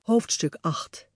Hoofdstuk 8.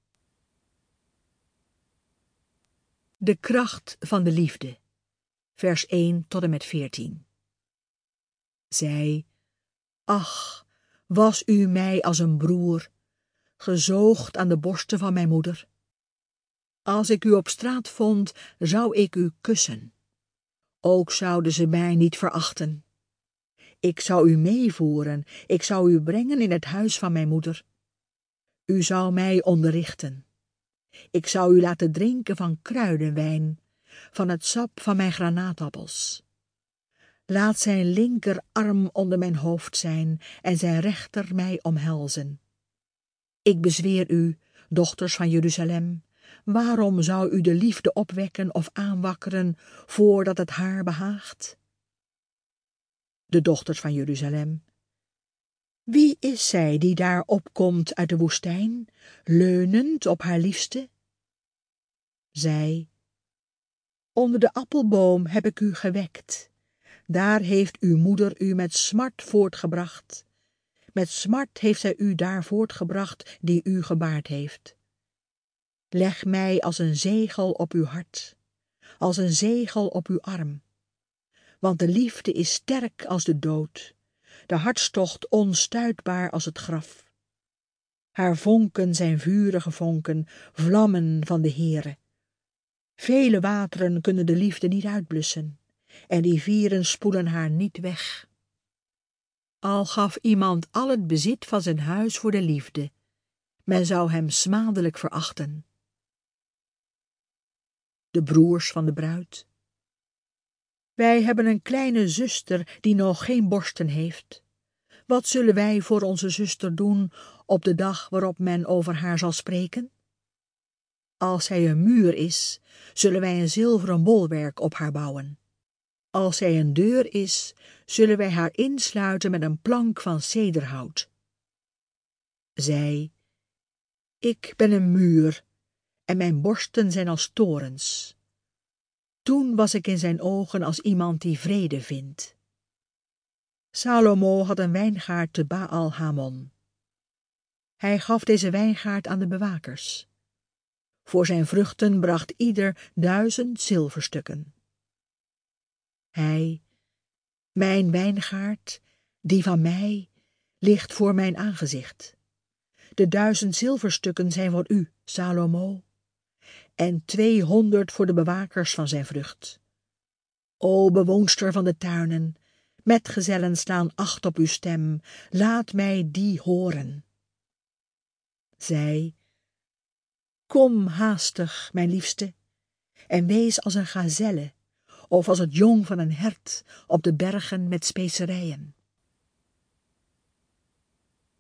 De kracht van de liefde. Vers 1 tot en met 14. Zij, ach, was u mij als een broer, gezoogd aan de borsten van mijn moeder. Als ik u op straat vond, zou ik u kussen. Ook zouden ze mij niet verachten. Ik zou u meevoeren, ik zou u brengen in het huis van mijn moeder. U zou mij onderrichten. Ik zou u laten drinken van kruidenwijn, van het sap van mijn granaatappels. Laat zijn linkerarm onder mijn hoofd zijn en zijn rechter mij omhelzen. Ik bezweer u, dochters van Jeruzalem, waarom zou u de liefde opwekken of aanwakkeren voordat het haar behaagt? De dochters van Jeruzalem. Wie is zij die daar opkomt uit de woestijn, leunend op haar liefste? Zij, onder de appelboom heb ik u gewekt. Daar heeft uw moeder u met smart voortgebracht. Met smart heeft zij u daar voortgebracht die u gebaard heeft. Leg mij als een zegel op uw hart, als een zegel op uw arm. Want de liefde is sterk als de dood, de hartstocht onstuitbaar als het graf. Haar vonken zijn vurige vonken, vlammen van de Heere. Vele wateren kunnen de liefde niet uitblussen, en rivieren spoelen haar niet weg. Al gaf iemand al het bezit van zijn huis voor de liefde, men zou hem smadelijk verachten. De broers van de bruid. Wij hebben een kleine zuster die nog geen borsten heeft. Wat zullen wij voor onze zuster doen op de dag waarop men over haar zal spreken? Als zij een muur is, zullen wij een zilveren bolwerk op haar bouwen. Als zij een deur is, zullen wij haar insluiten met een plank van cederhout. Zij, ik ben een muur, en mijn borsten zijn als torens. Toen was ik in zijn ogen als iemand die vrede vindt. Salomo had een wijngaard te Baal Hamon. Hij gaf deze wijngaard aan de bewakers. Voor zijn vruchten bracht ieder 1000 zilverstukken. Hij, mijn wijngaard, die van mij, ligt voor mijn aangezicht. De 1000 zilverstukken zijn voor u, Salomo, en 200 voor de bewakers van zijn vrucht. O bewoonster van de tuinen, metgezellen slaan acht op uw stem, laat mij die horen. Zij, kom haastig, mijn liefste, en wees als een gazelle, of als het jong van een hert op de bergen met specerijen.